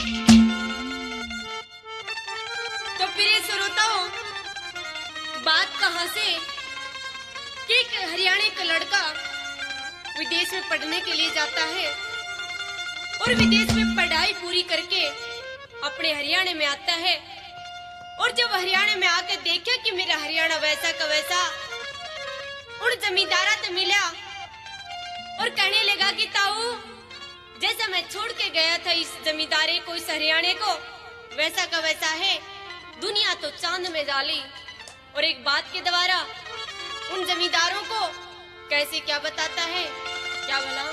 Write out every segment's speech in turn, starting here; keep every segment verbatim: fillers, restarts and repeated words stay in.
तो प्रिय श्रोताओं, बात कहां से कि एक हरियाणा का लड़का विदेश में पढ़ने के लिए जाता है और विदेश में पढ़ाई पूरी करके अपने हरियाणा में आता है। और जब हरियाणा में आके देखा कि मेरा हरियाणा वैसा का वैसा, उन जमींदारा से मिला और कहने लगा कि ताऊ, जैसा मैं छोड़ के गया था इस जमींदारे को, इस हरियाणा को, वैसा का वैसा है। दुनिया तो चांद में डाली। और एक बात के द्वारा उन जमींदारों को कैसे क्या बताता है, क्या बोला?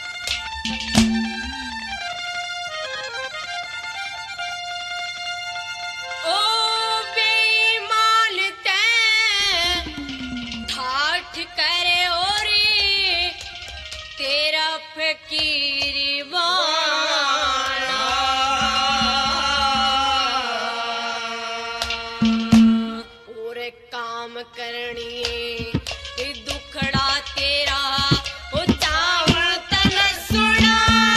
ओ बेईमान तै ठाठ करे और तेरा फकीर वाला, और काम करनी दुखड़ा तेरा ओ चावल तन सुना।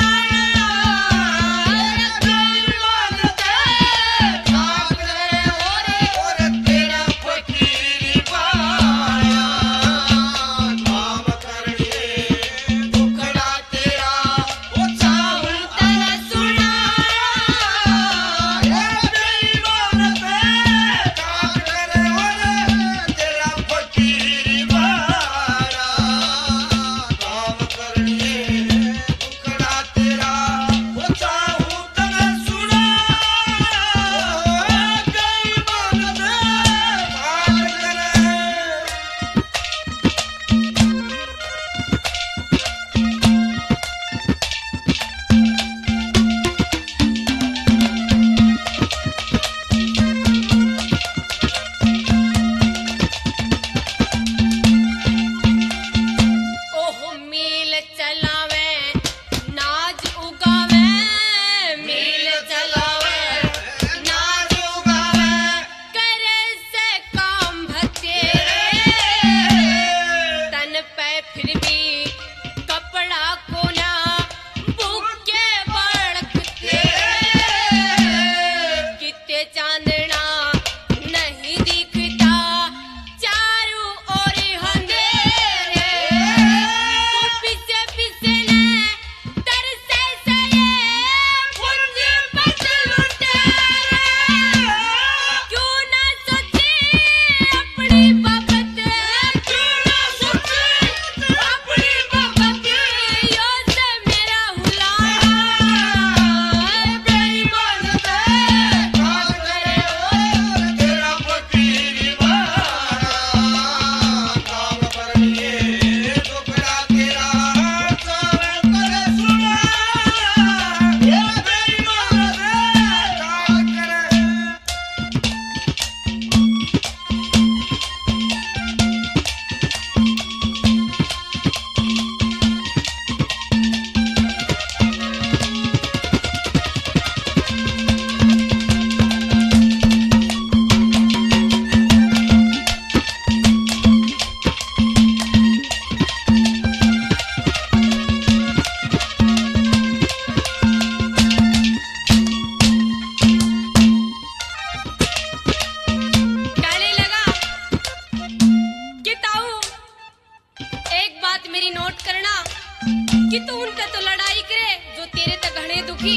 कि तू उनका तो लड़ाई करे जो तेरे तक घने दुखी,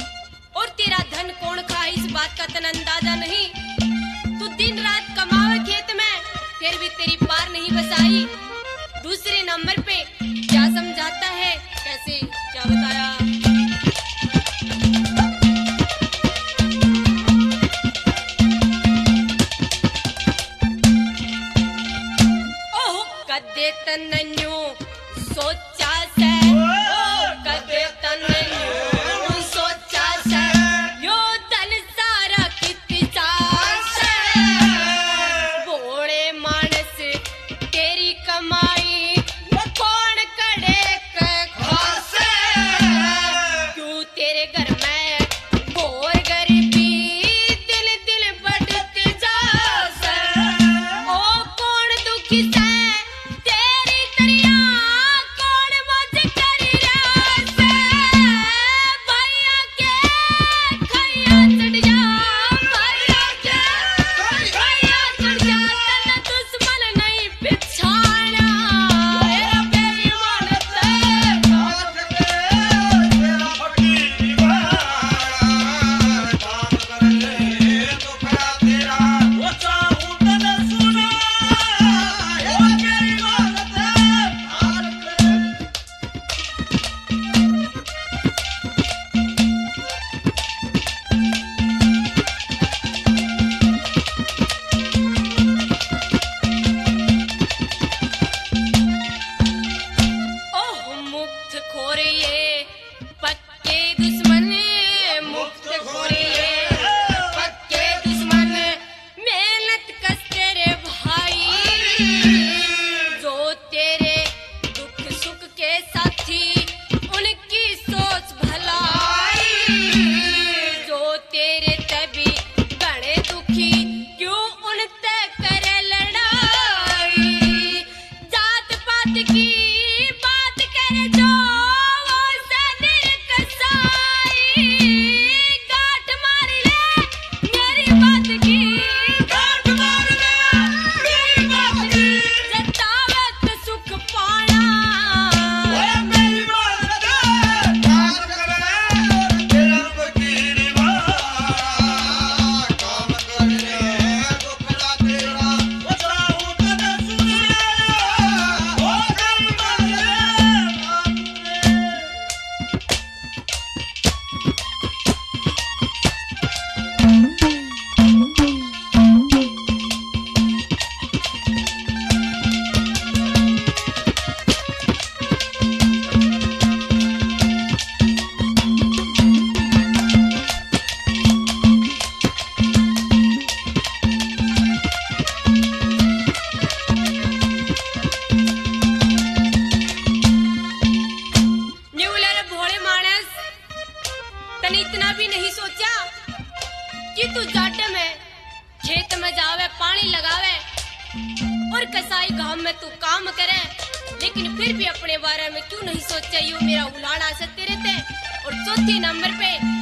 और तेरा धन कौन खा इस बात का तन अंदाजा नहीं। तू दिन रात कमावे खेत में फिर भी तेरी पार नहीं बसाई। दूसरे नंबर पे क्या समझाता है, कैसे क्या बताया। ओह कदे तन्नू सोचा से, ओ कदे तन्नू सोचा से, यो तन सारा कित चार मैंने इतना भी नहीं सोचा कि तू जाटे में खेत में जावे, पानी लगावे और कसाई गांव में तू काम करे, लेकिन फिर भी अपने बारे में क्यों नहीं सोचा? यू मेरा उलाड़ा सकते रहते। और चौथे नंबर पे